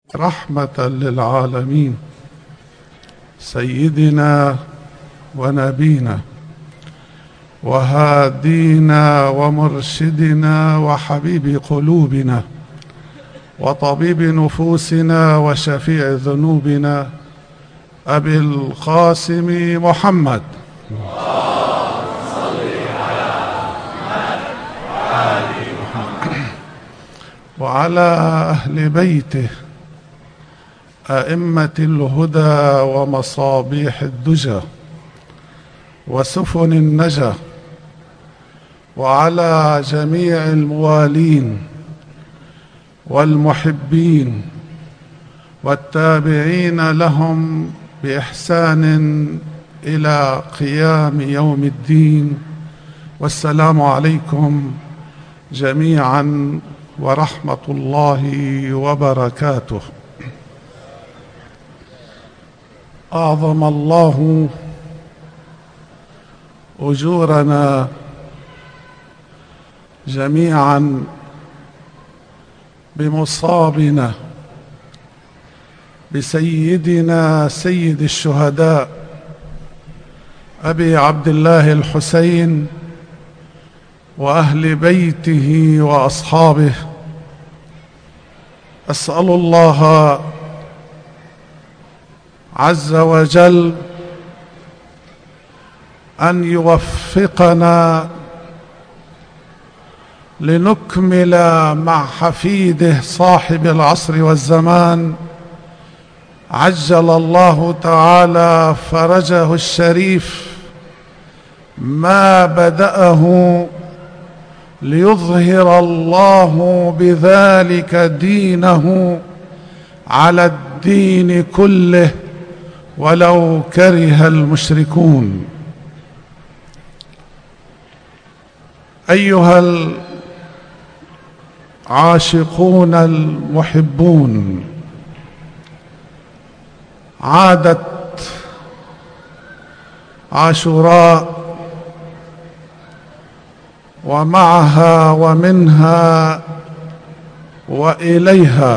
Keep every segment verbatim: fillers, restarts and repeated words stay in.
رحمة للعالمين سيدنا ونبينا وهادينا ومرشدنا وحبيب قلوبنا وطبيب نفوسنا وشفيع ذنوبنا أبي القاسم محمد وعلى أهل بيته أئمة الهدى ومصابيح الدجى وسفن النجا، وعلى جميع الموالين والمحبين والتابعين لهم بإحسان إلى قيام يوم الدين. والسلام عليكم جميعا ورحمة الله وبركاته. أعظم الله أجورنا جميعا بمصابنا بسيدنا سيد الشهداء أبي عبد الله الحسين وأهل بيته وأصحابه. أسأل الله عز وجل أن يوفقنا لنكمل مع حفيده صاحب العصر والزمان عجل الله تعالى فرجه الشريف ما بدأه، ليظهر الله بذلك دينه على الدين كله ولو كره المشركون. أيها العاشقون المحبون، عادت عاشوراء ومعها ومنها وإليها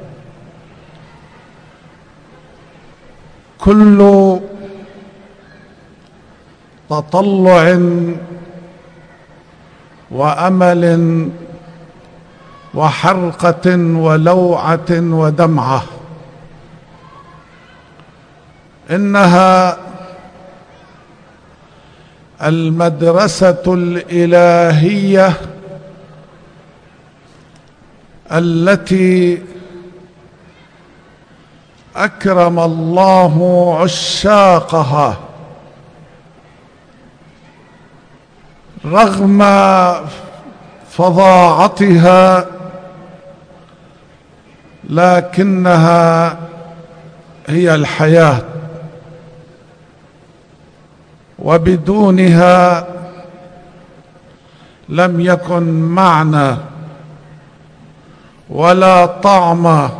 كل تطلع وأمل وحرقة ولوعة ودمعة. إنها المدرسة الإلهية التي أكرم الله عشاقها رغم فظاعتها، لكنها هي الحياة، وبدونها لم يكن معنى ولا طعم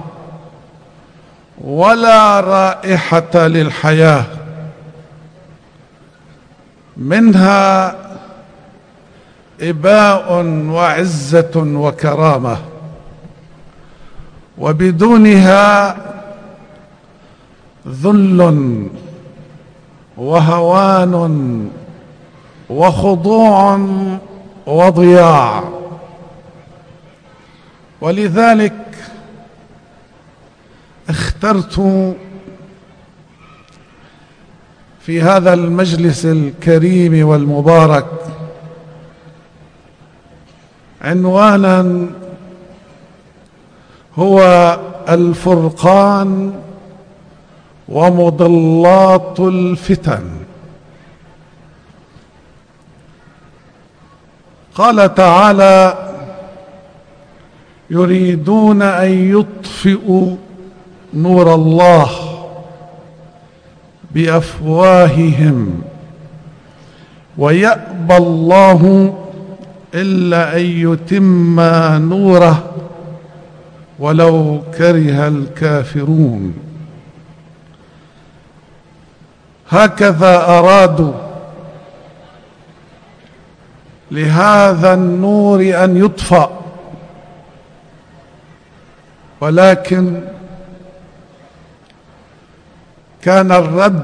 ولا رائحة للحياة. منها إباء وعزة وكرامة، وبدونها ذل وهوان وخضوع وضياع. ولذلك اخترت في هذا المجلس الكريم والمبارك عنوانا هو الفرقان ومضلات الفتن. قال تعالى: يريدون أن يطفئوا نور الله بأفواههم ويأبى الله إلا أن يتم نوره ولو كره الكافرون. هكذا أرادوا لهذا النور أن يطفأ، ولكن كان الرد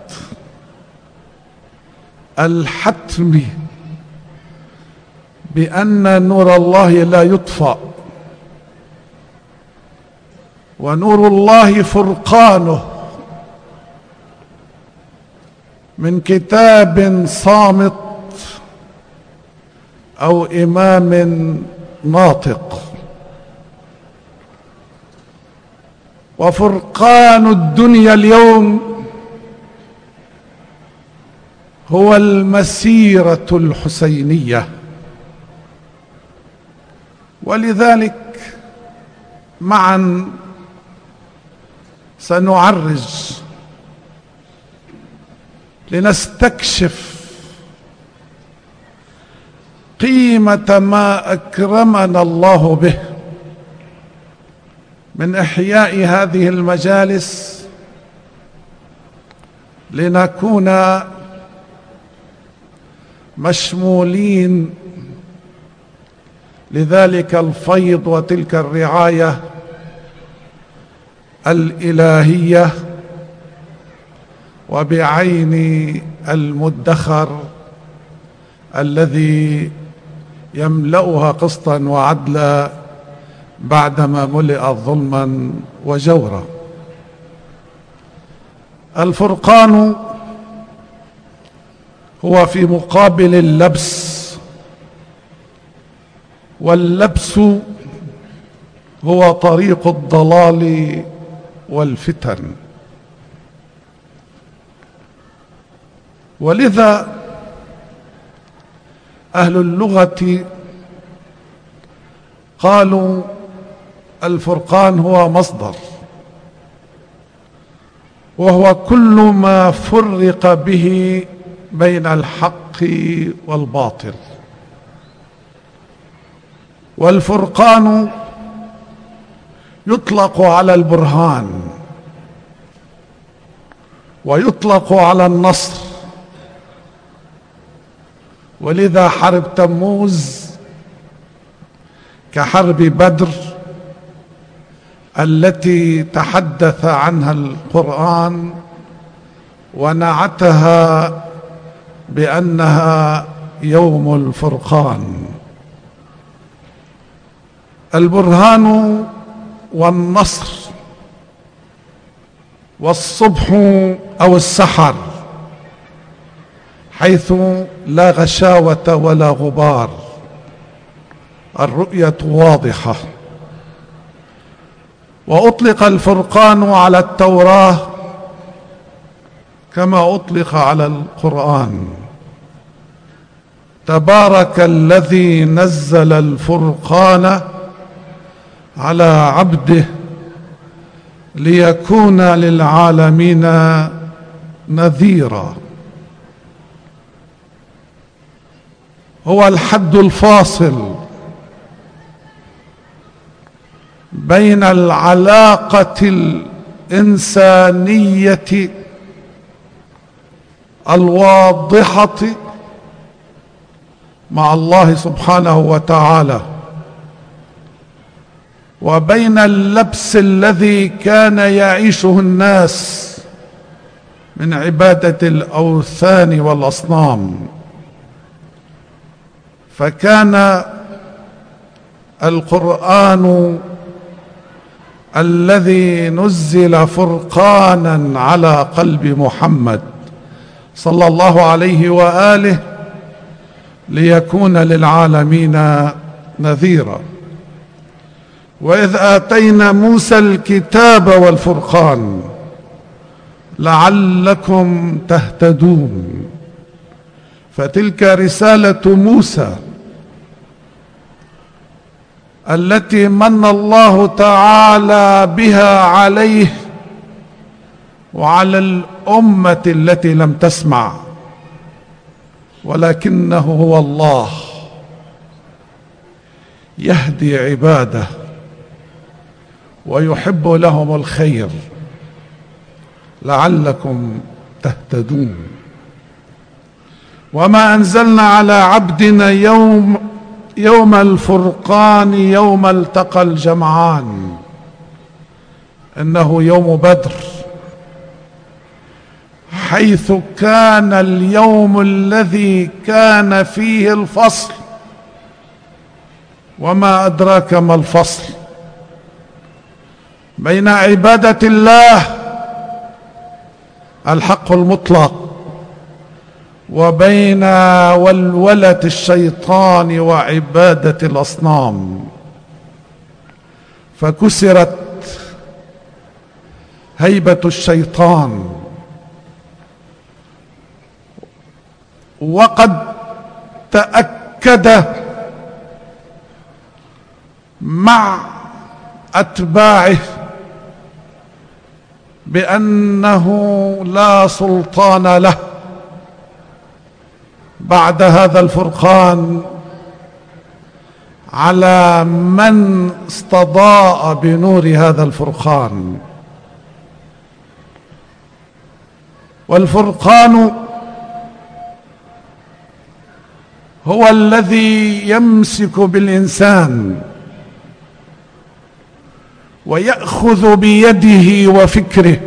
الحتمي بأن نور الله لا يطفأ، ونور الله فرقانه من كتاب صامت أو إمام ناطق. وفرقان الدنيا اليوم هو المسيرة الحسينية. ولذلك معا سنعرج لنستكشف قيمة ما أكرمنا الله به من إحياء هذه المجالس، لنكون مشمولين لذلك الفيض وتلك الرعاية الإلهية، وبعين المدخر الذي يملأها قسطا وعدلا بعدما ملئت ظلما وجورا. الفرقان هو في مقابل اللبس، واللبس هو طريق الضلال والفتن. ولذا أهل اللغة قالوا الفرقان هو مصدر، وهو كل ما فرق به بين الحق والباطل. والفرقان يطلق على البرهان، ويطلق على النصر. ولذا حرب تموز كحرب بدر التي تحدث عنها القرآن ونعتها بأنها يوم الفرقان. البرهان والنصر والصبح أو السحر، حيث لا غشاوة ولا غبار، الرؤية واضحة. وأطلق الفرقان على التوراة كما أطلق على القرآن. تبارك الذي نزل الفرقان على عبده ليكون للعالمين نذيرا. هو الحد الفاصل بين العلاقة الإنسانية الواضحة مع الله سبحانه وتعالى، وبين اللبس الذي كان يعيشه الناس من عبادة الأوثان والأصنام. فكان القرآن الذي نزل فرقانا على قلب محمد صلى الله عليه وآله ليكون للعالمين نذيرا. وإذ آتينا موسى الكتاب والفرقان لعلكم تهتدون. فتلك رسالة موسى التي من الله تعالى بها عليه وعلى الأمة التي لم تسمع، ولكنه هو الله يهدي عباده ويحب لهم الخير لعلكم تهتدون. وما أنزلنا على عبدنا يوم يوم الفرقان يوم التقى الجمعان، إنه يوم بدر، حيث كان اليوم الذي كان فيه الفصل. وما أدراك ما الفصل بين عبادة الله الحق المطلق وبين ولولة الشيطان وعبادة الأصنام. فكسرت هيبة الشيطان، وقد تأكد مع أتباعه بأنه لا سلطان له بعد هذا الفرقان على من استضاء بنور هذا الفرقان. والفرقان هو الذي يمسك بالإنسان ويأخذ بيده وفكره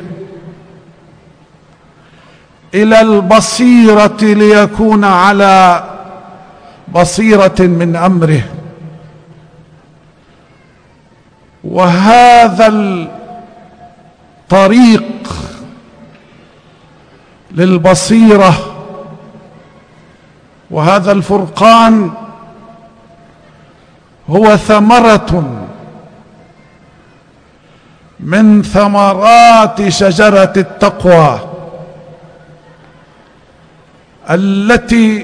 إلى البصيرة ليكون على بصيرة من أمره. وهذا الطريق للبصيرة وهذا الفرقان هو ثمرة من ثمرات شجرة التقوى التي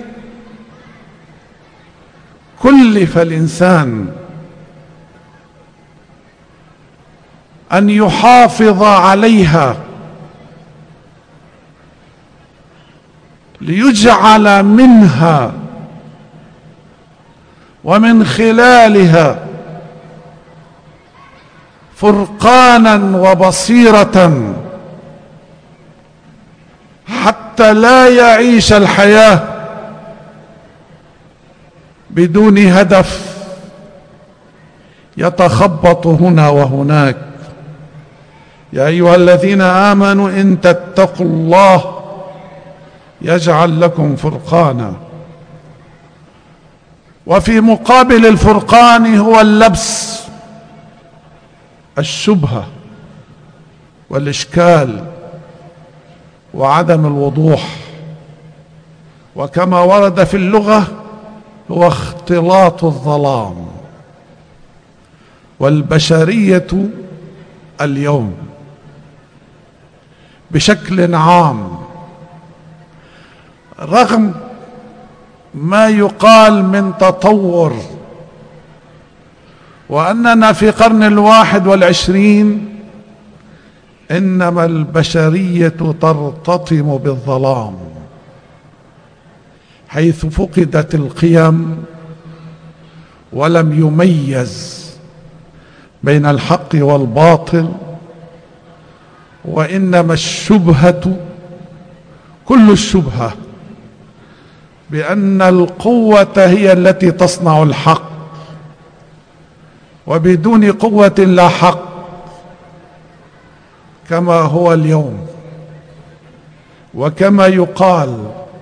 كلف الإنسان أن يحافظ عليها ليجعل منها ومن خلالها فرقانا وبصيرة حتى لا يعيش الحياة بدون هدف يتخبط هنا وهناك. يا أيها الذين آمنوا إن تتقوا الله يجعل لكم فرقانا. وفي مقابل الفرقان هو اللبس، الشبهة والإشكال وعدم الوضوح، وكما ورد في اللغة هو اختلاط الظلام. والبشرية اليوم بشكل عام رغم ما يقال من تطور وأننا في قرن الواحد والعشرين، إنما البشرية ترتطم بالظلام حيث فقدت القيم ولم يميز بين الحق والباطل، وإنما الشبهة كل الشبهة بأن القوة هي التي تصنع الحق، وبدون قوة لا حق كما هو اليوم. وكما يقال،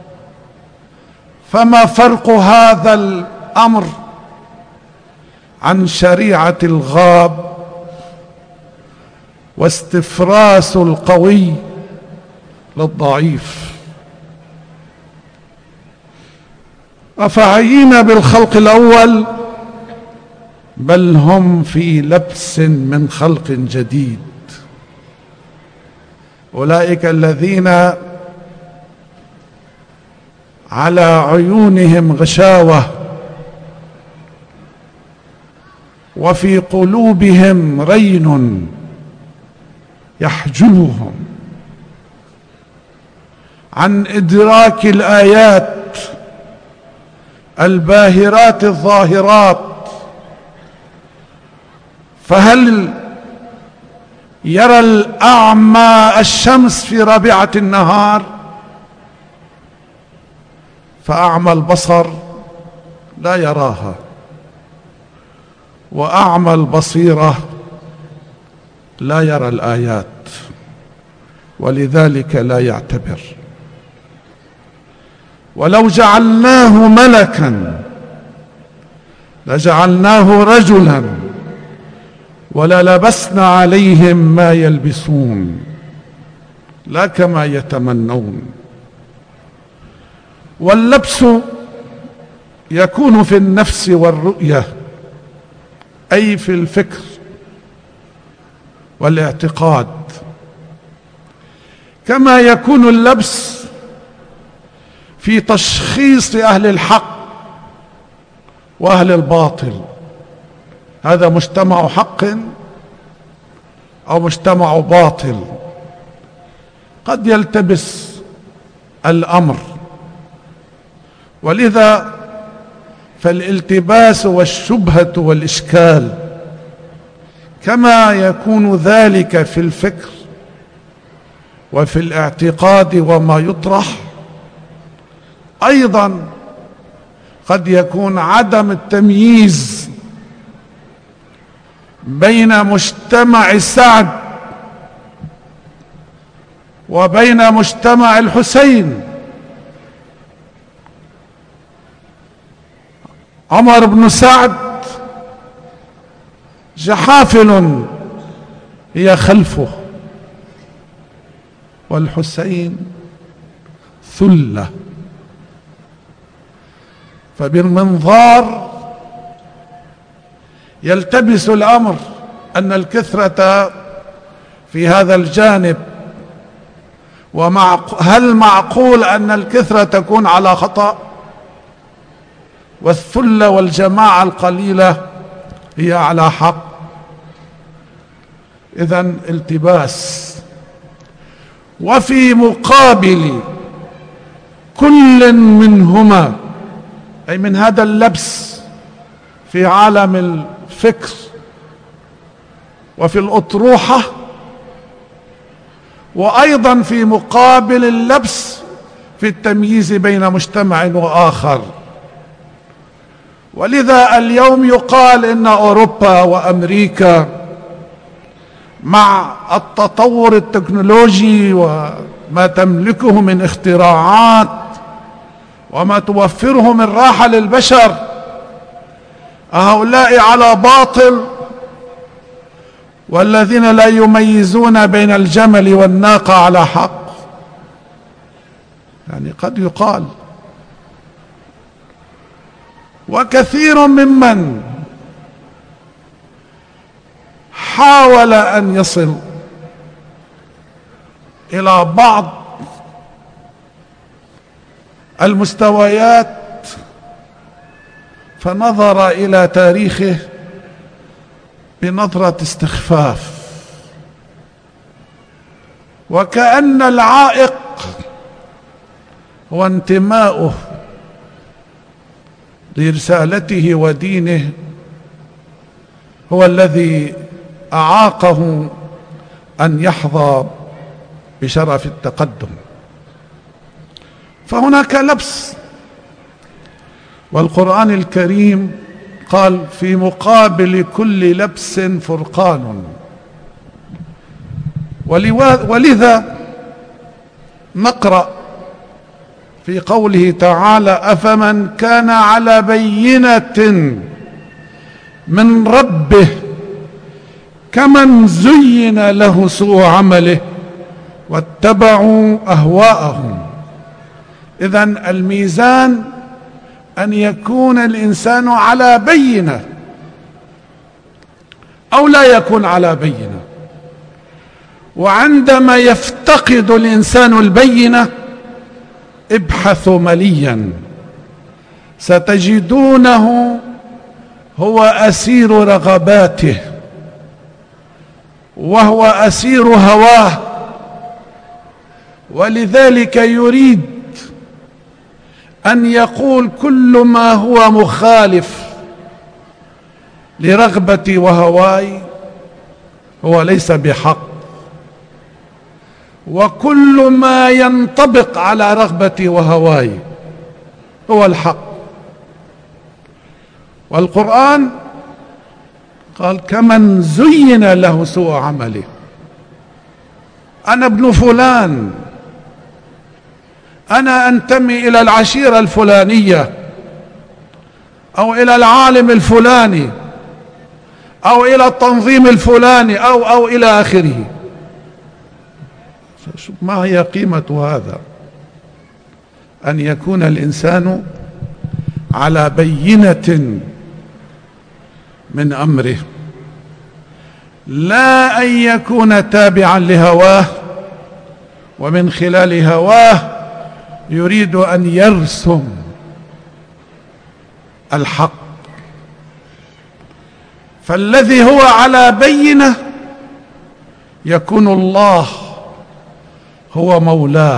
فما فرق هذا الأمر عن شريعة الغاب واستفراس القوي للضعيف؟ أفعينا بالخلق الأول، بل هم في لبس من خلق جديد. أولئك الذين على عيونهم غشاوة وفي قلوبهم رين يحجبهم عن إدراك الآيات الباهرات الظاهرات. فهل يرى الأعمى الشمس في رابعة النهار؟ فأعمى البصر لا يراها، وأعمى البصيرة لا يرى الآيات، ولذلك لا يعتبر. ولو جعلناه ملكا لجعلناه رجلا وللبسنا عليهم ما يلبسون لا كما يتمنون. واللبس يكون في النفس والرؤية، أي في الفكر والاعتقاد، كما يكون اللبس في تشخيص أهل الحق وأهل الباطل. هذا مجتمع حق أو مجتمع باطل. قد يلتبس الأمر، ولذا فالالتباس والشبهة والإشكال كما يكون ذلك في الفكر وفي الاعتقاد وما يطرح، أيضا قد يكون عدم التمييز بين مجتمع سعد وبين مجتمع الحسين. عمر بن سعد جحافل هي خلفه، والحسين ثلة. فبالمنظار يلتبس الأمر أن الكثرة في هذا الجانب، وهل معقول أن الكثرة تكون على خطأ والثلة والجماعة القليلة هي على حق؟ إذن التباس. وفي مقابل كل منهما، أي من هذا اللبس في عالم الفكر وفي الأطروحة، وأيضا في مقابل اللبس في التمييز بين مجتمع وآخر. ولذا اليوم يقال إن أوروبا وأمريكا مع التطور التكنولوجي وما تملكه من اختراعات وما توفره من راحة للبشر، هؤلاء على باطل، والذين لا يميزون بين الجمل والناقة على حق. يعني قد يقال. وكثير ممن حاول أن يصل إلى بعض المستويات فنظر إلى تاريخه بنظرة استخفاف، وكأن العائق هو انتماؤه لرسالته ودينه هو الذي أعاقه أن يحظى بشرف التقدم. فهناك لبس، والقرآن الكريم قال في مقابل كل لبس فرقان. ولذا نقرأ في قوله تعالى: أفمن كان على بينة من ربه كمن زين له سوء عمله واتبعوا أهواءهم. إذن الميزان أن يكون الإنسان على بينة أو لا يكون على بينة. وعندما يفتقد الإنسان البينة ابحثوا مليا ستجدونه هو أسير رغباته وهو أسير هواه، ولذلك يريد أن يقول كل ما هو مخالف لرغبتي وهواي هو ليس بحق، وكل ما ينطبق على رغبتي وهواي هو الحق. والقرآن قال: كمن زين له سوء عمله. أنا ابن فلان، أنا أنتمي إلى العشيرة الفلانية أو إلى العالم الفلاني أو إلى التنظيم الفلاني أو أو إلى آخره. ما هي قيمة هذا؟ أن يكون الإنسان على بينة من أمره، لا أن يكون تابعا لهواه ومن خلال هواه يريد أن يرسم الحق. فالذي هو على بينة يكون الله هو مولاه،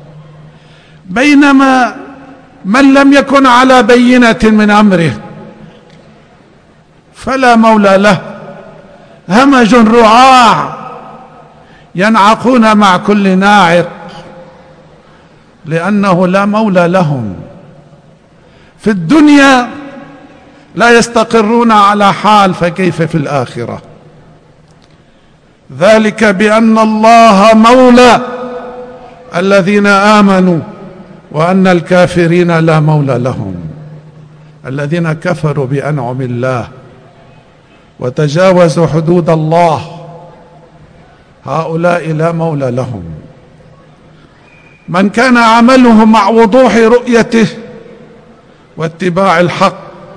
بينما من لم يكن على بينة من أمره فلا مولى له، همج رعاع ينعقون مع كل ناعق، لأنه لا مولى لهم. في الدنيا لا يستقرون على حال، فكيف في الآخرة؟ ذلك بأن الله مولى الذين آمنوا وأن الكافرين لا مولى لهم. الذين كفروا بأنعم الله وتجاوزوا حدود الله هؤلاء لا مولى لهم. من كان عمله مع وضوح رؤيته واتباع الحق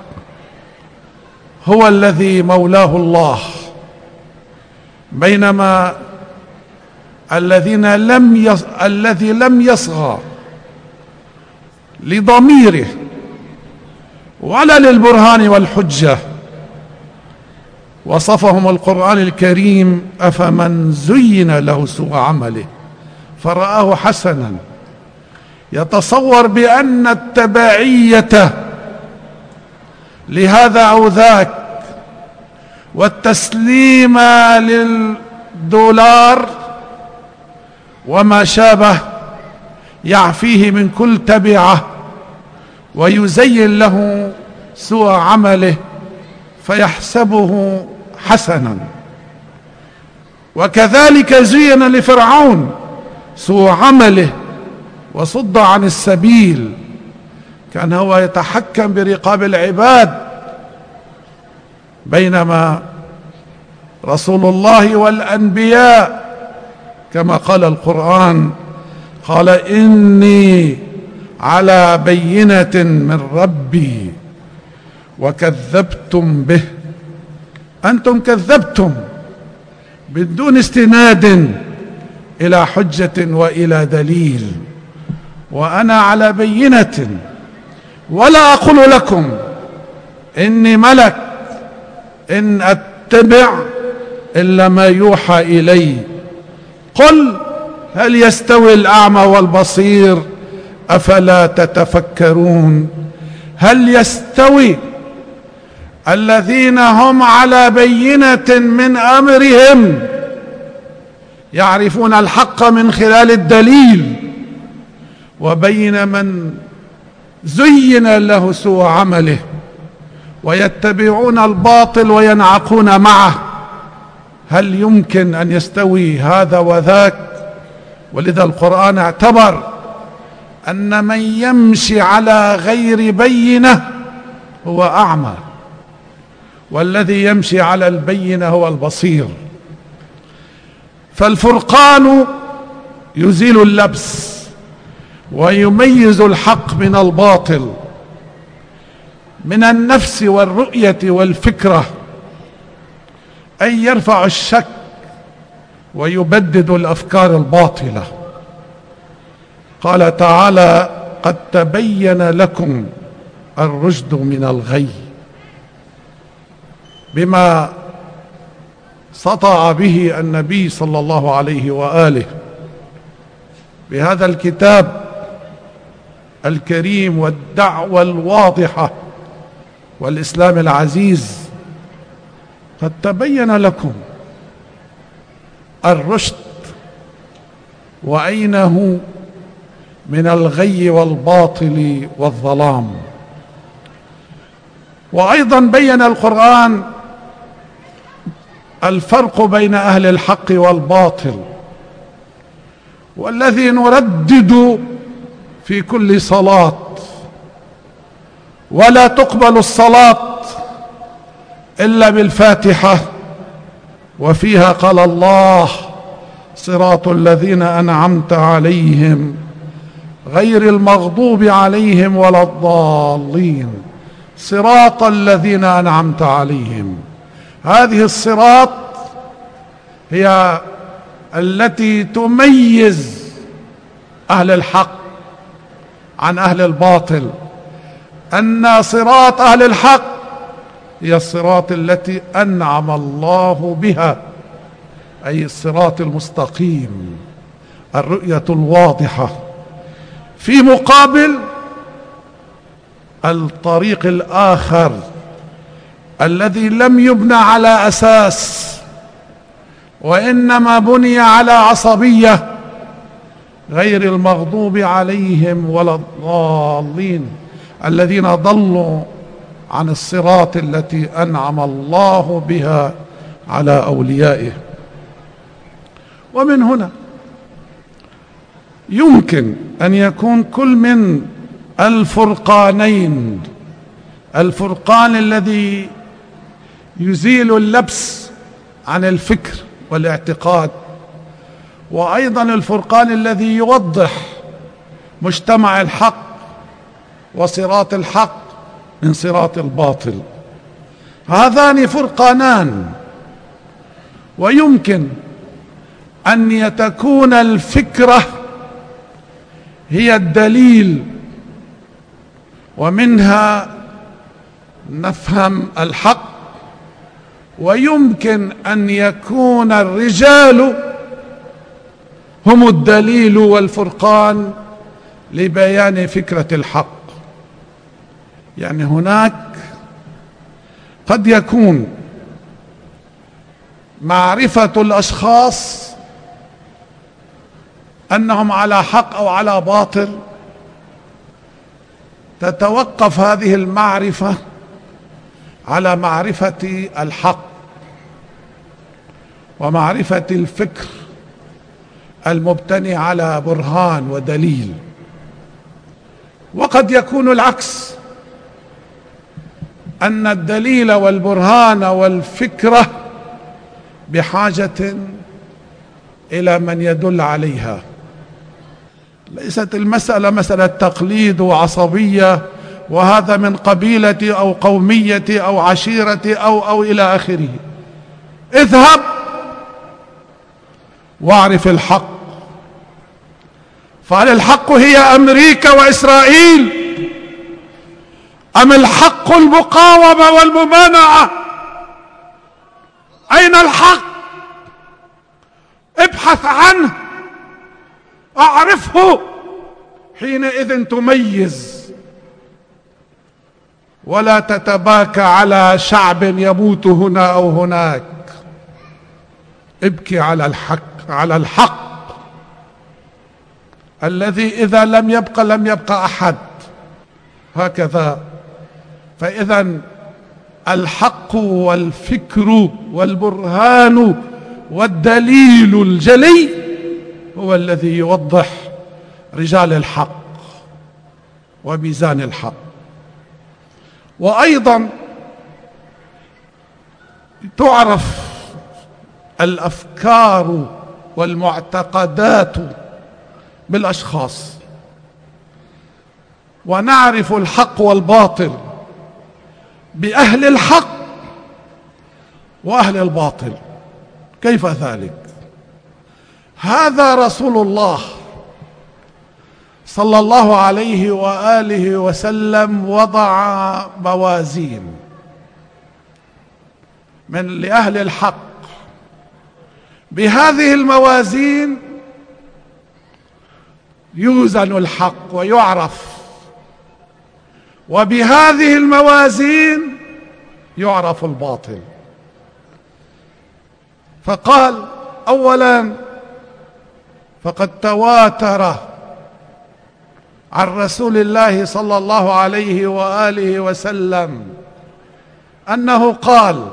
هو الذي مولاه الله، بينما الذين لم يص... الذي لم يصغى لضميره ولا للبرهان والحجة وصفهم القرآن الكريم: أفمن زين له سوء عمله فرآه حسنا يتصور بأن التبعية لهذا أو ذاك والتسليم للدولار وما شابه يعفيه من كل تبعة ويزين له سوء عمله فيحسبه حسنا. وكذلك زين لفرعون سوء عمله وصد عن السبيل، كان هو يتحكم برقاب العباد، بينما رسول الله والأنبياء كما قال القرآن قال: إني على بينة من ربي وكذبتم به. أنتم كذبتم بدون استناد إلى حجة وإلى دليل، وأنا على بينة، ولا أقول لكم إني ملك إن أتبع إلا ما يوحى إلي. قل هل يستوي الأعمى والبصير أفلا تتفكرون؟ هل يستوي الذين هم على بينة من أمرهم يعرفون الحق من خلال الدليل، وبين من زين له سوء عمله ويتبعون الباطل وينعقون معه؟ هل يمكن أن يستوي هذا وذاك؟ ولذا القرآن اعتبر أن من يمشي على غير بينة هو أعمى، والذي يمشي على البينة هو البصير. فالفرقان يزيل اللبس ويميز الحق من الباطل، من النفس والرؤية والفكرة، أن يرفع الشك ويبدد الأفكار الباطلة. قال تعالى: قد تبين لكم الرشد من الغي، بما سطع به النبي صلى الله عليه وآله بهذا الكتاب الكريم والدعوة الواضحة والإسلام العزيز. قد تبين لكم الرشد وأينه من الغي والباطل والظلام. وأيضا بين القرآن الفرق بين أهل الحق والباطل، والذي نردد في كل صلاة، ولا تقبل الصلاة إلا بالفاتحة، وفيها قال الله: صراط الذين أنعمت عليهم غير المغضوب عليهم ولا الضالين. صراط الذين أنعمت عليهم، هذه الصراط هي التي تميز أهل الحق عن أهل الباطل، أن صراط أهل الحق هي الصراط التي أنعم الله بها، أي الصراط المستقيم، الرؤية الواضحة، في مقابل الطريق الآخر الذي لم يبنى على أساس، وإنما بني على عصبية، غير المغضوب عليهم ولا الضالين، الذين ضلوا عن الصراط التي أنعم الله بها على أوليائه. ومن هنا يمكن أن يكون كل من الفرقانين، الفرقان الذي يزيل اللبس عن الفكر والاعتقاد، وأيضا الفرقان الذي يوضح مجتمع الحق وصراط الحق من صراط الباطل، هذان فرقانان. ويمكن أن تكون الفكرة هي الدليل، ومنها نفهم الحق، ويمكن أن يكون الرجال هم الدليل والفرقان لبيان فكرة الحق. يعني هناك قد يكون معرفة الأشخاص أنهم على حق أو على باطل، تتوقف هذه المعرفة على معرفة الحق ومعرفة الفكر المبتني على برهان ودليل. وقد يكون العكس، أن الدليل والبرهان والفكرة بحاجة إلى من يدل عليها. ليست المسألة مسألة تقليد وعصبية، وهذا من قبيلتي أو قوميتي أو عشيرتي أو أو إلى آخره. اذهب واعرف الحق، فهل الحق هي أمريكا وإسرائيل، أم الحق المقاومة والممانعة؟ أين الحق؟ ابحث عنه، أعرفه، حينئذ تميز، ولا تتباكى على شعب يموت هنا أو هناك. ابكي على الحق، على الحق الذي إذا لم يبق لم يبقى أحد، هكذا. فإذا الحق والفكر والبرهان والدليل الجلي هو الذي يوضح رجال الحق وميزان الحق. وأيضا تعرف الأفكار والمعتقدات بالأشخاص، ونعرف الحق والباطل بأهل الحق وأهل الباطل. كيف ذلك؟ هذا رسول الله صلى الله عليه وآله وسلم وضع موازين من لأهل الحق، بهذه الموازين يوزن الحق ويعرف، وبهذه الموازين يعرف الباطل. فقال أولا: فقد تواتر عن رسول الله صلى الله عليه وآله وسلم أنه قال،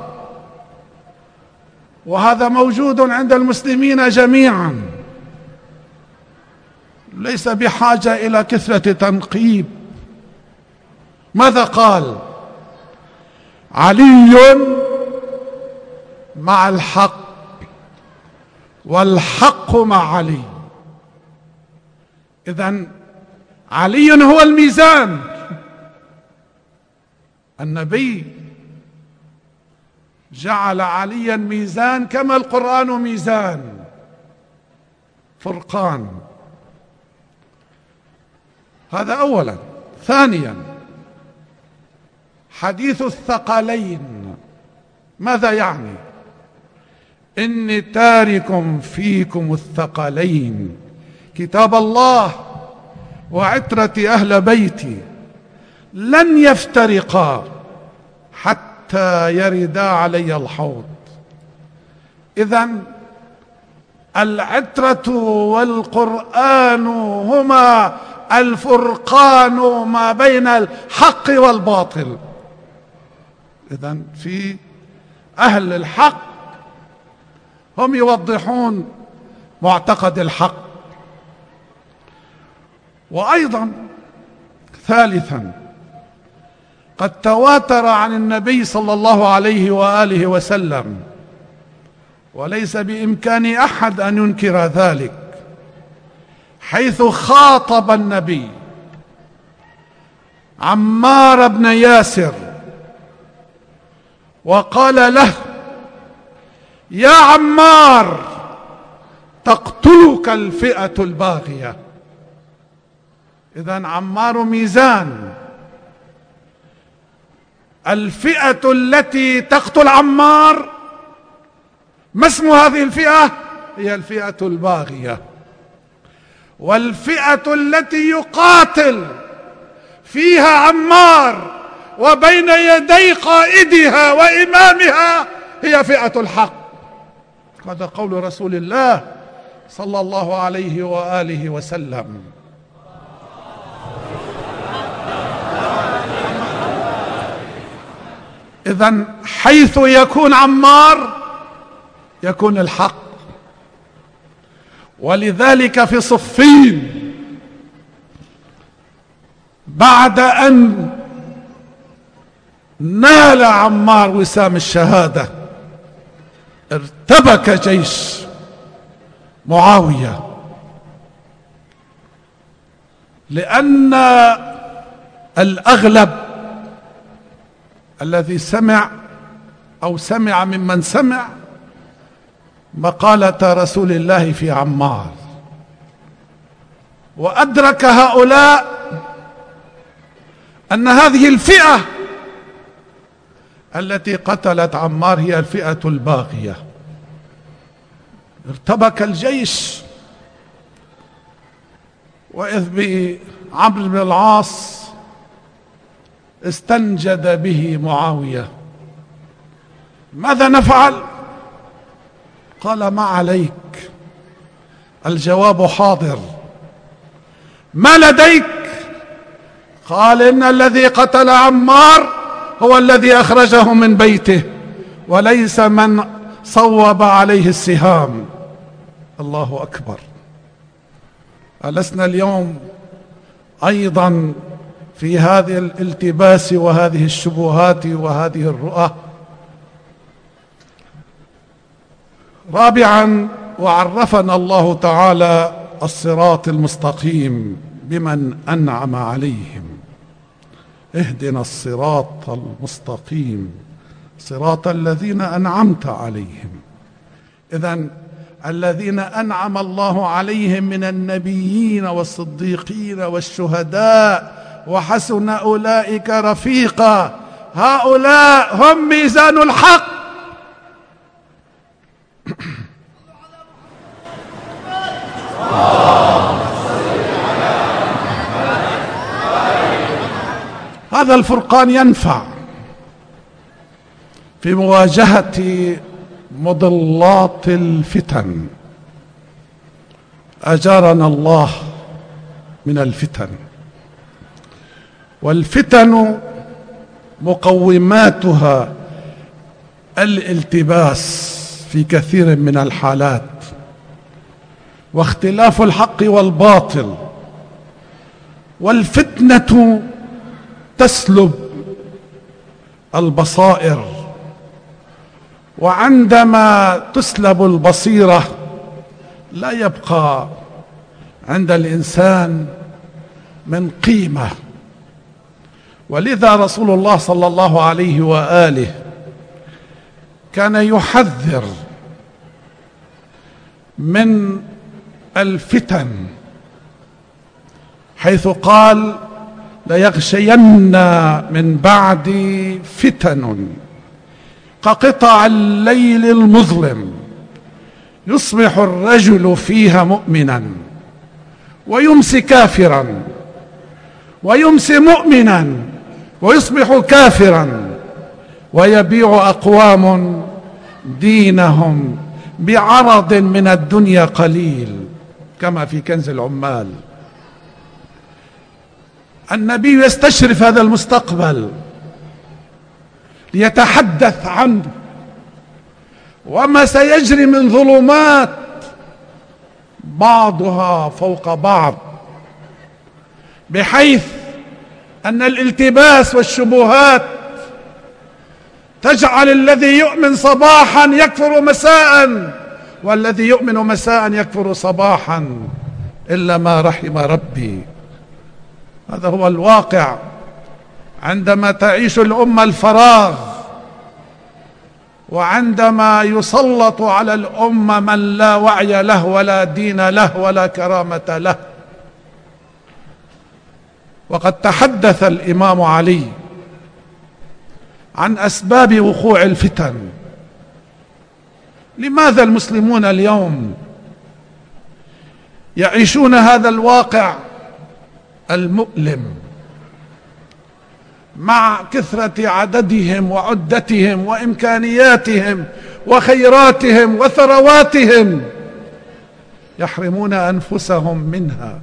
وهذا موجود عند المسلمين جميعا: ليس بحاجة إلى كثرة تنقيب. ماذا قال؟ علي مع الحق والحق مع علي. إذن علي هو الميزان. النبي جعل عليا ميزان كما القرآن ميزان، فرقان. هذا أولا. ثانيا، حديث الثقلين ماذا يعني؟ إني تارك فيكم الثقلين، كتاب الله وعترة أهل بيتي لن يفترقا حتى يردا علي الحوض. إذن العترة والقرآن هما الفرقان ما بين الحق والباطل. إذن في أهل الحق هم يوضحون معتقد الحق. وأيضا ثالثا، قد تواتر عن النبي صلى الله عليه وآله وسلم، وليس بإمكان أحد أن ينكر ذلك، حيث خاطب النبي عمار بن ياسر وقال له: يا عمار، تقتلك الفئة الباغية. إذن عمار ميزان. الفئة التي تقتل عمار، ما اسم هذه الفئة؟ هي الفئة الباغية. والفئة التي يقاتل فيها عمار وبين يدي قائدها وإمامها هي فئة الحق. هذا قول رسول الله صلى الله عليه وآله وسلم. إذن حيث يكون عمار يكون الحق. ولذلك في صفين بعد أن نال عمار وسام الشهادة ارتبك جيش معاوية، لأن الأغلب الذي سمع أو سمع ممن سمع مقالة رسول الله في عمار، وأدرك هؤلاء أن هذه الفئة التي قتلت عمار هي الفئة الباغية. ارتبك الجيش، وإذ بعمرو بن العاص استنجد به معاوية: ماذا نفعل؟ قال: ما عليك، الجواب حاضر. ما لديك؟ قال: إن الذي قتل عمار هو الذي أخرجه من بيته، وليس من صوب عليه السهام. الله أكبر. ألسنا اليوم أيضا في هذه الالتباس وهذه الشبهات وهذه الرؤى؟ رابعا، وعرفنا الله تعالى الصراط المستقيم بمن أنعم عليهم: اهدنا الصراط المستقيم صراط الذين أنعمت عليهم. إذن الذين أنعم الله عليهم من النبيين والصديقين والشهداء وحسن أولئك رفيقا، هؤلاء هم ميزان الحق. هذا الفرقان ينفع في مواجهة مضلات الفتن. أجارنا الله من الفتن. والفتن مقوماتها الالتباس في كثير من الحالات، واختلاف الحق والباطل، والفتنة تسلب البصائر، وعندما تسلب البصيرة لا يبقى عند الإنسان من قيمة. ولذا رسول الله صلى الله عليه وآله كان يحذر من الفتن، حيث قال: ليغشين من بعدي فتن كقطع الليل المظلم يصبح الرجل فيها مؤمنا ويمسي كافرا، ويمسي مؤمنا ويصبح كافرا، ويبيع أقوام دينهم بعرض من الدنيا قليل، كما في كنز العمال. النبي يستشرف هذا المستقبل ليتحدث عنه وما سيجري من ظلمات بعضها فوق بعض، بحيث أن الالتباس والشبهات تجعل الذي يؤمن صباحا يكفر مساء، والذي يؤمن مساء يكفر صباحا، إلا ما رحم ربي. هذا هو الواقع عندما تعيش الأمة الفراغ، وعندما يسلط على الأمة من لا وعي له ولا دين له ولا كرامة له. وقد تحدث الإمام علي عن أسباب وقوع الفتن. لماذا المسلمون اليوم يعيشون هذا الواقع المؤلم مع كثرة عددهم وعدتهم وإمكانياتهم وخيراتهم وثرواتهم؟ يحرمون أنفسهم منها،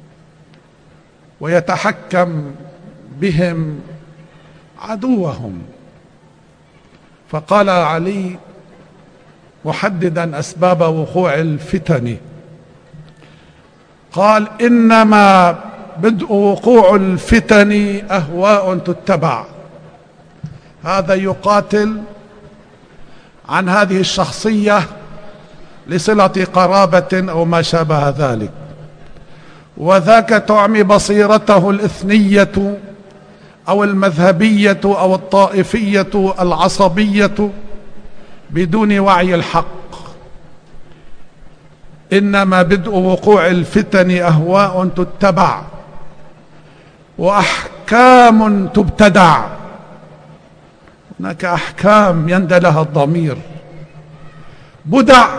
ويتحكم بهم عدوهم. فقال علي محددا أسباب وقوع الفتن، قال: إنما بدء وقوع الفتن أهواء تتبع. هذا يقاتل عن هذه الشخصية لصلة قرابة أو ما شابه ذلك، وذاك تعمي بصيرته الإثنية أو المذهبية أو الطائفية العصبية بدون وعي الحق. إنما بدء وقوع الفتن أهواء تتبع وأحكام تبتدع. هناك أحكام يندى لها الضمير، بدع،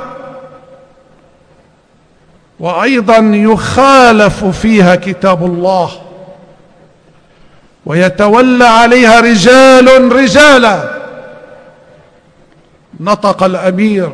وأيضا يخالف فيها كتاب الله، ويتولى عليها رجال رجالا. نطق الأمير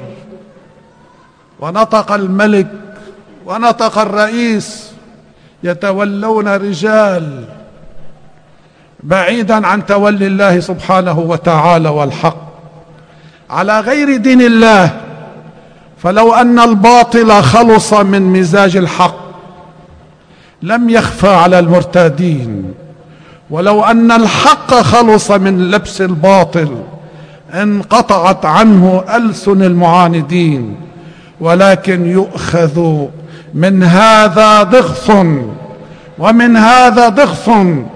ونطق الملك ونطق الرئيس، يتولون رجال بعيدا عن تولي الله سبحانه وتعالى والحق، على غير دين الله. فلو أن الباطل خلص من مزاج الحق لم يخفى على المرتادين، ولو أن الحق خلص من لبس الباطل انقطعت عنه ألسن المعاندين. ولكن يؤخذ من هذا ضغث ومن هذا ضغث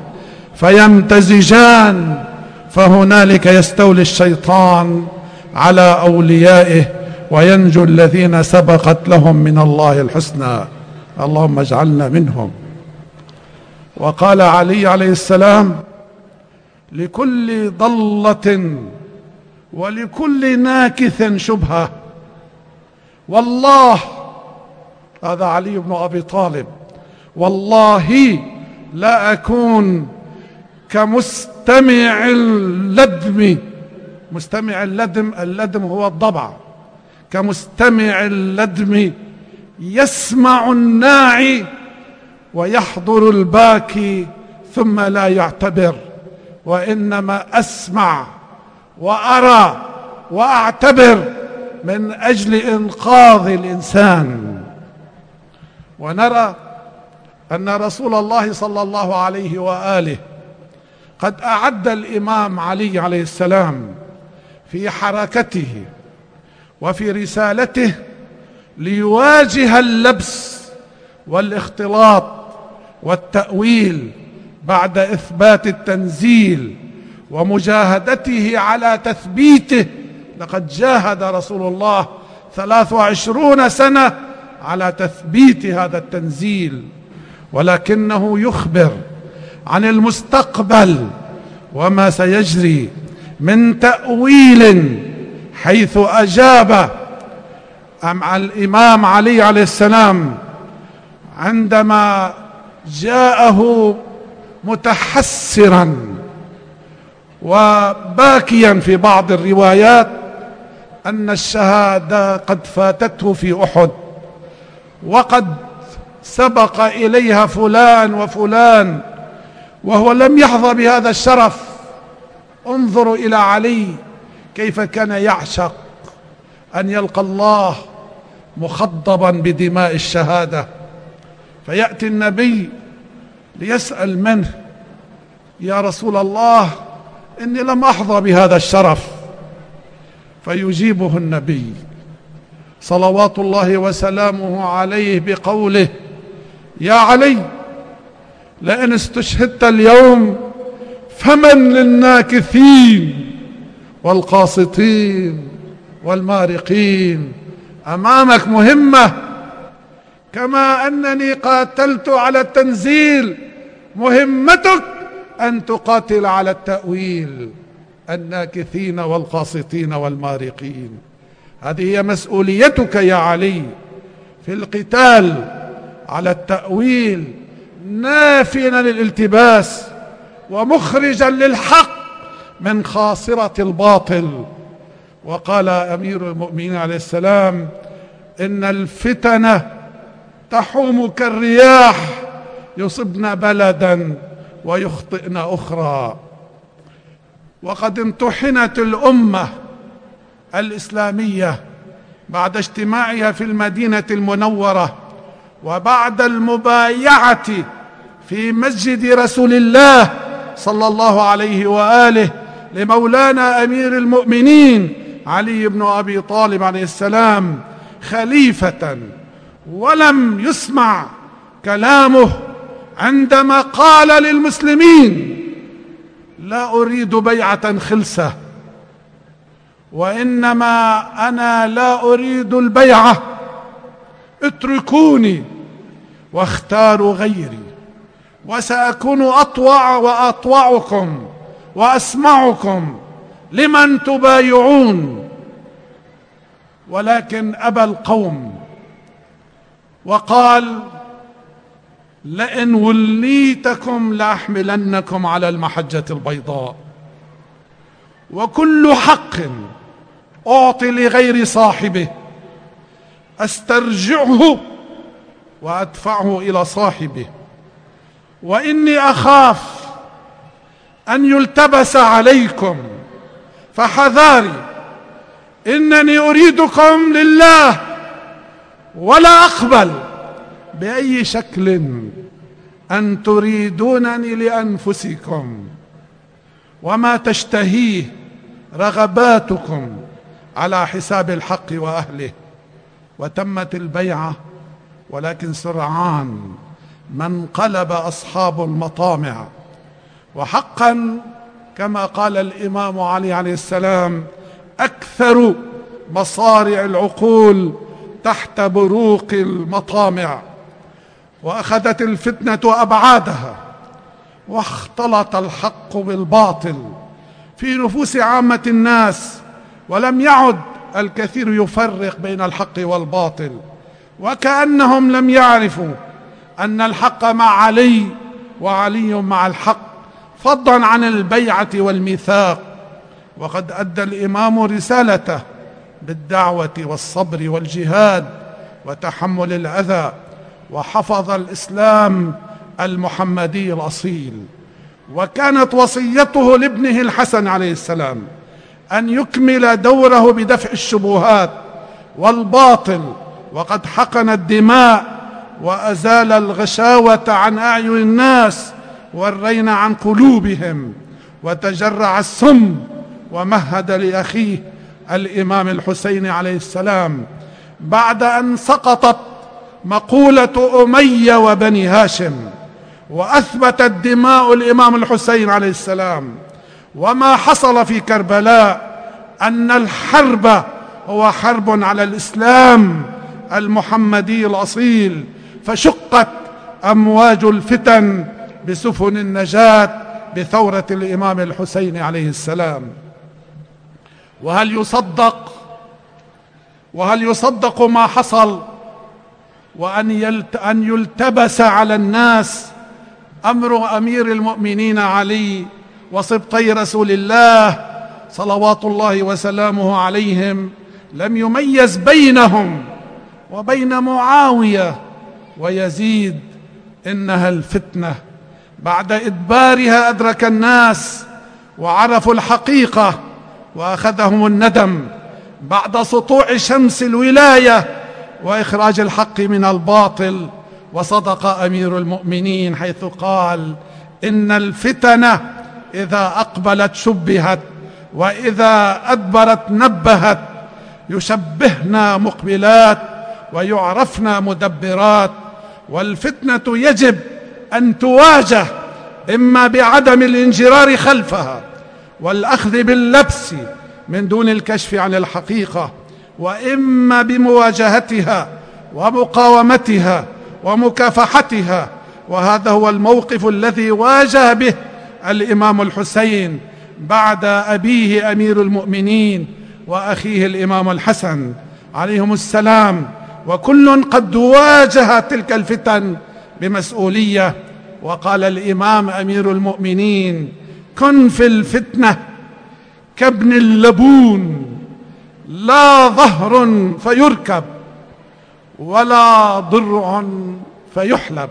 فيمتزجان، فهنالك يستولي الشيطان على أوليائه وينجو الذين سبقت لهم من الله الحسنى. اللهم اجعلنا منهم. وقال علي عليه السلام: لكل ضلة ولكل ناكث شبهة. والله، هذا علي بن أبي طالب، والله لا أكون كمستمع اللدم. مستمع اللدم، اللدم هو الضبع. كمستمع اللدم يسمع الناعي ويحضر الباكي ثم لا يعتبر، وإنما أسمع وأرى وأعتبر من أجل إنقاذ الإنسان. ونرى أن رسول الله صلى الله عليه وآله قد أعد الإمام علي عليه السلام في حركته وفي رسالته ليواجه اللبس والاختلاط والتأويل بعد إثبات التنزيل ومجاهدته على تثبيته. لقد جاهد رسول الله ثلاث وعشرون سنة على تثبيت هذا التنزيل، ولكنه يخبر عن المستقبل وما سيجري من تأويل، حيث أجاب الإمام علي عليه السلام عندما جاءه متحسرا وباكيا في بعض الروايات أن الشهادة قد فاتته في أحد وقد سبق إليها فلان وفلان وهو لم يحظى بهذا الشرف. انظروا إلى علي كيف كان يعشق أن يلقى الله مخضبا بدماء الشهادة، فيأتي النبي ليسأل منه: يا رسول الله، إني لم أحظى بهذا الشرف. فيجيبه النبي صلوات الله وسلامه عليه بقوله: يا علي، لئن استشهدت اليوم فمن للناكثين والقاسطين والمارقين. أمامك مهمة، كما أنني قاتلت على التنزيل مهمتك أن تقاتل على التأويل، الناكثين والقاسطين والمارقين. هذه هي مسؤوليتك يا علي في القتال على التأويل، نافيا للالتباس ومخرجا للحق من خاصرة الباطل. وقال أمير المؤمنين عليه السلام: إن الفتن تحوم كالرياح، يصبن بلدا ويخطئن أخرى. وقد امتحنت الأمة الإسلامية بعد اجتماعها في المدينة المنورة وبعد المبايعة في مسجد رسول الله صلى الله عليه وآله لمولانا أمير المؤمنين علي بن أبي طالب عليه السلام خليفة، ولم يسمع كلامه عندما قال للمسلمين: لا أريد بيعة خلسة، وإنما أنا لا أريد البيعة، اتركوني واختاروا غيري، وسأكون أطوع وأطوعكم وأسمعكم لمن تبايعون. ولكن أبى القوم وقال: لئن وليتكم لأحملنكم على المحجة البيضاء، وكل حق أعطي لغير صاحبه أسترجعه وأدفعه إلى صاحبه، وإني أخاف أن يلتبس عليكم فحذاري، إنني أريدكم لله ولا أقبل بأي شكل أن تريدونني لأنفسكم وما تشتهيه رغباتكم على حساب الحق وأهله. وتمت البيعة، ولكن سرعان ما انقلب أصحاب المطامع. وحقا كما قال الإمام علي عليه السلام: أكثر مصارع العقول تحت بروق المطامع. وأخذت الفتنة أبعادها، واختلط الحق بالباطل في نفوس عامة الناس، ولم يعد الكثير يفرق بين الحق والباطل، وكأنهم لم يعرفوا أن الحق مع علي وعلي مع الحق، فضلا عن البيعة والميثاق. وقد أدى الإمام رسالته بالدعوة والصبر والجهاد وتحمل الأذى، وحفظ الإسلام المحمدي الأصيل. وكانت وصيته لابنه الحسن عليه السلام أن يكمل دوره بدفع الشبهات والباطل، وقد حقن الدماء وأزال الغشاوة عن أعين الناس والرين عن قلوبهم، وتجرع السم ومهد لأخيه الإمام الحسين عليه السلام بعد أن سقطت مقولة أمية وبني هاشم، وأثبتت دماء الإمام الحسين عليه السلام. وما حصل في كربلاء أن الحرب هو حرب على الإسلام المحمدي الأصيل، فشقت أمواج الفتن بسفن النجاة بثورة الإمام الحسين عليه السلام. وهل يصدق وهل يصدق ما حصل، وأن يلت أن يلتبس على الناس أمر أمير المؤمنين علي وسبطي رسول الله صلوات الله وسلامه عليهم، لم يميز بينهم وبين معاوية ويزيد؟ إنها الفتنة. بعد إدبارها أدرك الناس وعرفوا الحقيقة وأخذهم الندم بعد سطوع شمس الولاية وإخراج الحق من الباطل. وصدق أمير المؤمنين حيث قال: إن الفتن إذا أقبلت شبهت، وإذا أدبرت نبهت، يشبهنا مقبلات ويعرفنا مدبرات. والفتنة يجب أن تواجه إما بعدم الانجرار خلفها والأخذ باللبس من دون الكشف عن الحقيقة، وإما بمواجهتها ومقاومتها ومكافحتها. وهذا هو الموقف الذي واجه به الإمام الحسين بعد أبيه أمير المؤمنين وأخيه الإمام الحسن عليهم السلام، وكل قد واجه تلك الفتن بمسؤولية. وقال الإمام أمير المؤمنين: كن في الفتنة كابن اللبون، لا ظهر فيركب ولا ضرع فيحلب.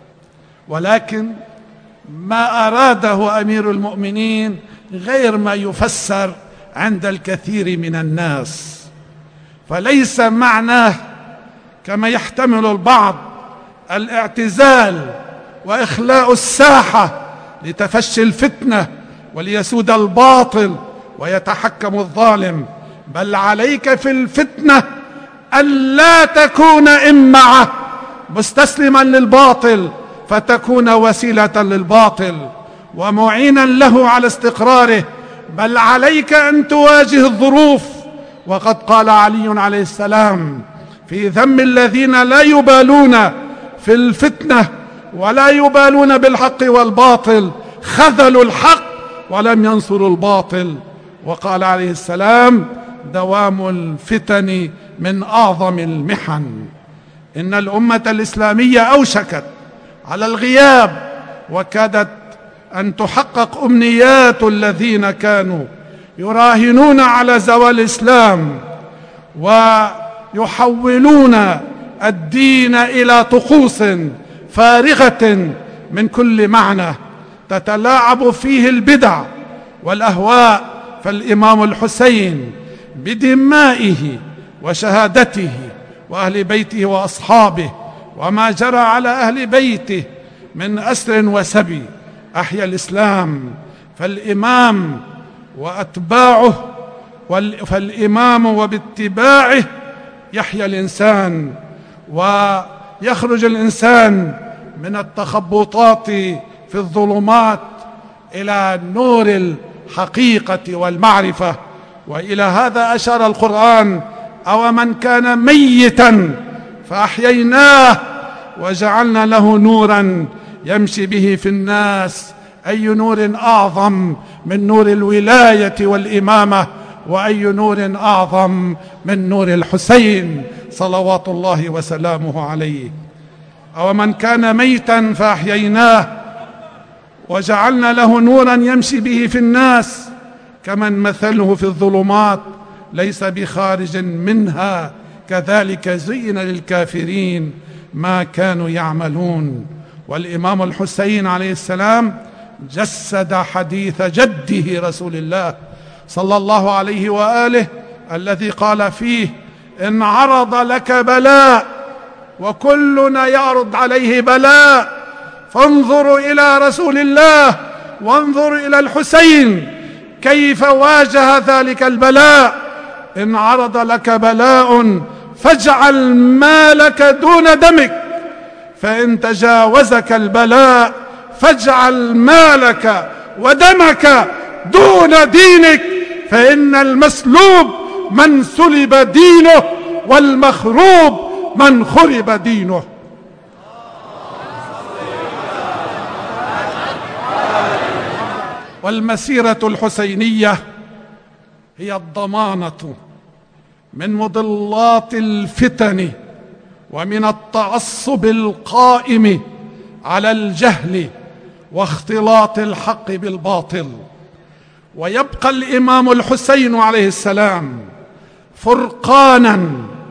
ولكن ما أراده أمير المؤمنين غير ما يفسر عند الكثير من الناس، فليس معناه كما يحتمل البعض الاعتزال وإخلاء الساحة لتفشي الفتنة وليسود الباطل ويتحكم الظالم، بل عليك في الفتنة ألا تكون إمعة مستسلما للباطل فتكون وسيلة للباطل ومعينا له على استقراره، بل عليك أن تواجه الظروف. وقد قال علي عليه السلام في ذم الذين لا يبالون في الفتنة ولا يبالون بالحق والباطل: خذلوا الحق ولم ينصروا الباطل. وقال عليه السلام: دوام الفتن من أعظم المحن. إن الأمة الإسلامية أوشكت على الغياب، وكادت أن تحقق أمنيات الذين كانوا يراهنون على زوال الإسلام ويحولون الدين إلى طقوس فارغة من كل معنى تتلاعب فيه البدع والأهواء. فالإمام الحسين بدمائه وشهادته وأهل بيته وأصحابه وما جرى على أهل بيته من أسر وسبي أحيا الإسلام. فالإمام وأتباعه فالإمام وباتباعه يحيا الإنسان ويخرج الإنسان من التخبطات في الظلمات إلى نور الحقيقة والمعرفة. وإلى هذا أشار القرآن: أو من كان ميتا فأحييناه وجعلنا له نورا يمشي به في الناس. أي نور أعظم من نور الولاية والإمامة، وأي نور أعظم من نور الحسين صلوات الله وسلامه عليه. أو من كان ميتا فأحييناه وجعلنا له نورا يمشي به في الناس كمن مثله في الظلمات ليس بخارج منها كذلك زين للكافرين ما كانوا يعملون. والإمام الحسين عليه السلام جسد حديث جده رسول الله صلى الله عليه وآله الذي قال فيه: إن عرض لك بلاء وكلنا يعرض عليه بلاء. فانظروا إلى رسول الله وانظروا إلى الحسين كيف واجه ذلك البلاء. إن عرض لك بلاء فاجعل مالك دون دمك، فإن تجاوزك البلاء فاجعل مالك ودمك دون دينك، فإن المسلوب من سلب دينه والمخروب من خرب دينه. والمسيرة الحسينية هي الضمانة من مضلات الفتن ومن التعصب القائم على الجهل واختلاط الحق بالباطل. ويبقى الإمام الحسين عليه السلام فرقانا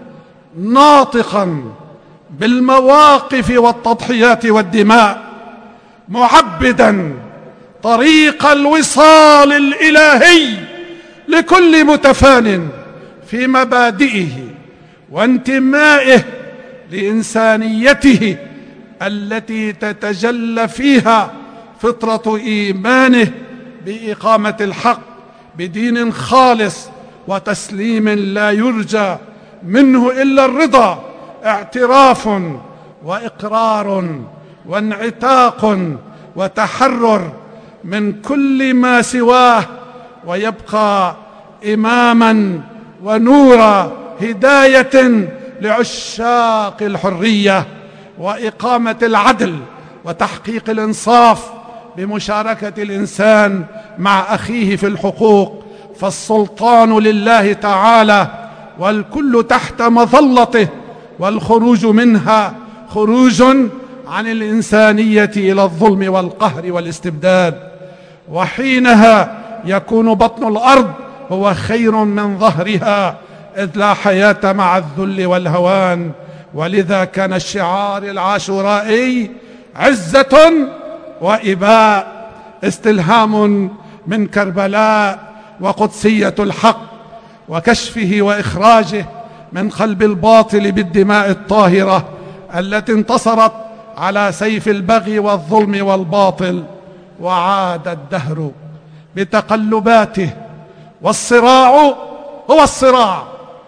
ناطقا بالمواقف والتضحيات والدماء، معبدا طريق الوصال الإلهي لكل متفان في مبادئه وانتمائه لإنسانيته التي تتجلى فيها فطرة إيمانه بإقامة الحق بدين خالص وتسليم لا يرجى منه إلا الرضا، اعتراف وإقرار وانعتاق وتحرر من كل ما سواه، ويبقى إماما ونورا هداية لعشاق الحرية وإقامة العدل وتحقيق الإنصاف بمشاركة الإنسان مع أخيه في الحقوق. فالسلطان لله تعالى والكل تحت مظلته، والخروج منها خروج عن الإنسانية إلى الظلم والقهر والاستبداد. وحينها يكون بطن الأرض هو خير من ظهرها، إذ لا حياة مع الذل والهوان. ولذا كان الشعار العاشورائي عزة وإباء، استلهام من كربلاء وقدسية الحق وكشفه وإخراجه من قلب الباطل بالدماء الطاهرة التي انتصرت على سيف البغي والظلم والباطل. وعاد الدهر بتقلباته، والصراع هو الصراع،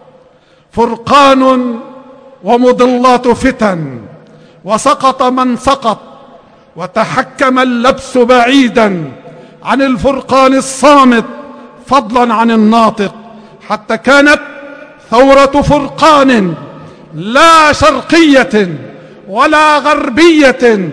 فرقان ومضلات فتن، وسقط من سقط، وتحكم اللبس بعيدا عن الفرقان الصامت فضلا عن الناطق، حتى كانت ثورة فرقان لا شرقية ولا غربية،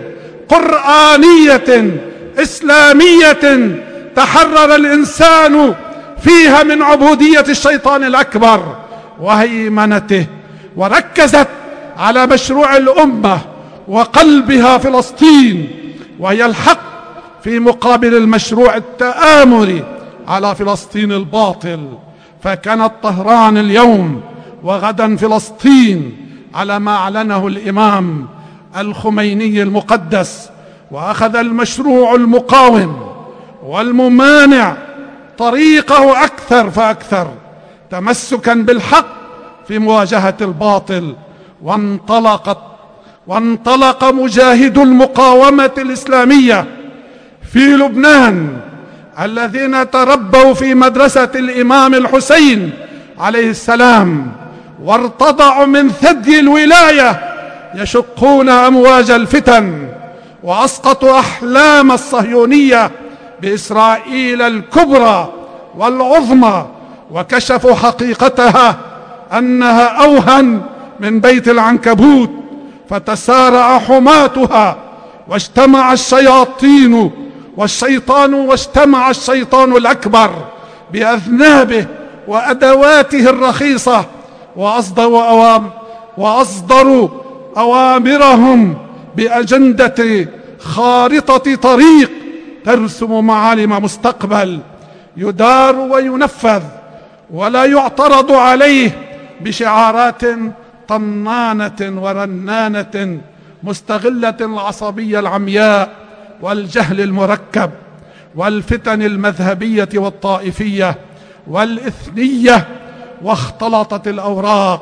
قرآنية إسلامية تحرر الإنسان فيها من عبودية الشيطان الأكبر وهيمنته، وركزت على مشروع الأمة وقلبها فلسطين، وهي الحق في مقابل المشروع التآمري على فلسطين الباطل. فكانت طهران اليوم وغدا فلسطين على ما أعلنه الإمام الخميني المقدس، وأخذ المشروع المقاوم والممانع طريقه أكثر فأكثر تمسكا بالحق في مواجهة الباطل. وانطلقت وانطلق مجاهدو المقاومة الإسلامية في لبنان الذين تربوا في مدرسة الإمام الحسين عليه السلام، وارتضعوا من ثدي الولاية، يشقون أمواج الفتن، وأسقطوا أحلام الصهيونية بإسرائيل الكبرى والعظمى، وكشفوا حقيقتها أنها أوهن من بيت العنكبوت. فتسارع حماتها واجتمع الشياطين والشيطان واجتمع الشيطان الأكبر بأذنابه وأدواته الرخيصة، وأصدروا أوام وأصدروا أوامرهم بأجندة خارطة طريق ترسم معالم مستقبل يدار وينفذ ولا يعترض عليه بشعارات طنانة ورنانة مستغلة العصبية العمياء والجهل المركب والفتن المذهبية والطائفية والإثنية، واختلطت الأوراق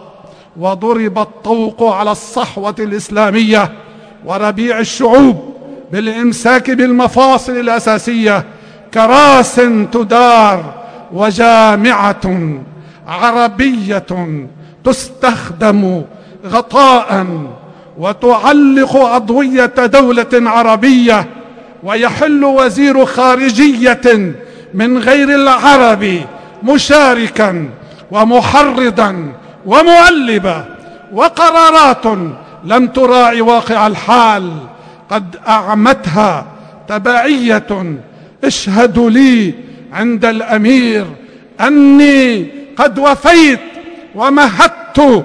وضرب الطوق على الصحوة الإسلامية وربيع الشعوب بالإمساك بالمفاصل الأساسية كراس تدار وجامعة عربية تستخدم غطاء وتعلق أضوية دولة عربية، ويحل وزير خارجية من غير العرب مشاركا ومحرضا ومؤلبا، وقرارات لم تراعي واقع الحال قد أعمتها تبعية. اشهدوا لي عند الأمير أني قد وفيت ومهدت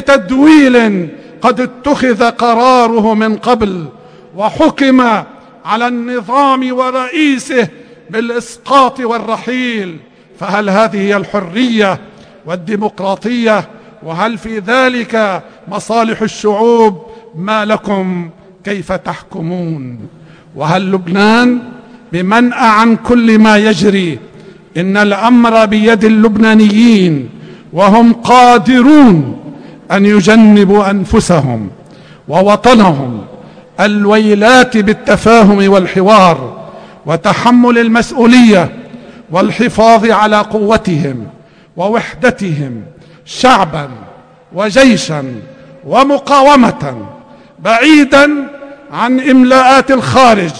لتدويل قد اتخذ قراره من قبل وحكم على النظام ورئيسه بالإسقاط والرحيل. فهل هذه هي الحرية والديمقراطية؟ وهل في ذلك مصالح الشعوب؟ ما لكم كيف تحكمون؟ وهل لبنان بمنأى عن كل ما يجري؟ إن الأمر بيد اللبنانيين، وهم قادرون أن يجنبوا أنفسهم ووطنهم الويلات بالتفاهم والحوار وتحمل المسؤولية والحفاظ على قوتهم ووحدتهم شعبا وجيشا ومقاومة، بعيدا عن إملاءات الخارج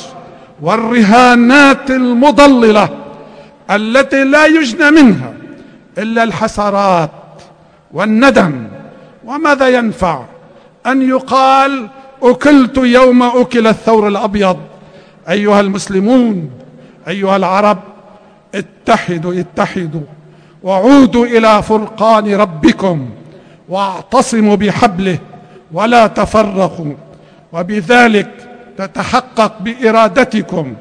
والرهانات المضللة التي لا يجنى منها إلا الحسرات والندم. وماذا ينفع أن يقال أكلت يوم أكل الثور الأبيض؟ أيها المسلمون، أيها العرب، اتحدوا اتحدوا وعودوا إلى فرقان ربكم واعتصموا بحبله ولا تفرقوا، وبذلك تتحقق بإرادتكم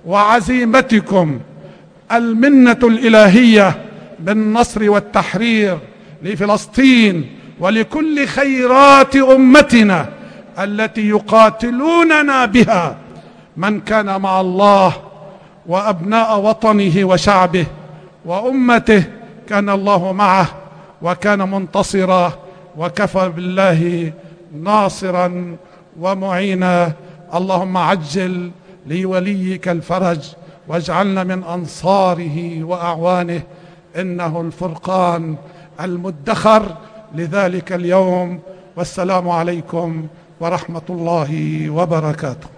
وعزيمتكم المنة الإلهية بالنصر والتحرير لفلسطين ولكل خيرات أمتنا التي يقاتلوننا بها. من كان مع الله وأبناء وطنه وشعبه وأمته كان الله معه وكان منتصرا، وكفى بالله ناصرا ومعينا. اللهم عجل لوليك الفرج واجعلنا من أنصاره وأعوانه، إنه الفرقان المدخر لذلك اليوم. والسلام عليكم ورحمة الله وبركاته.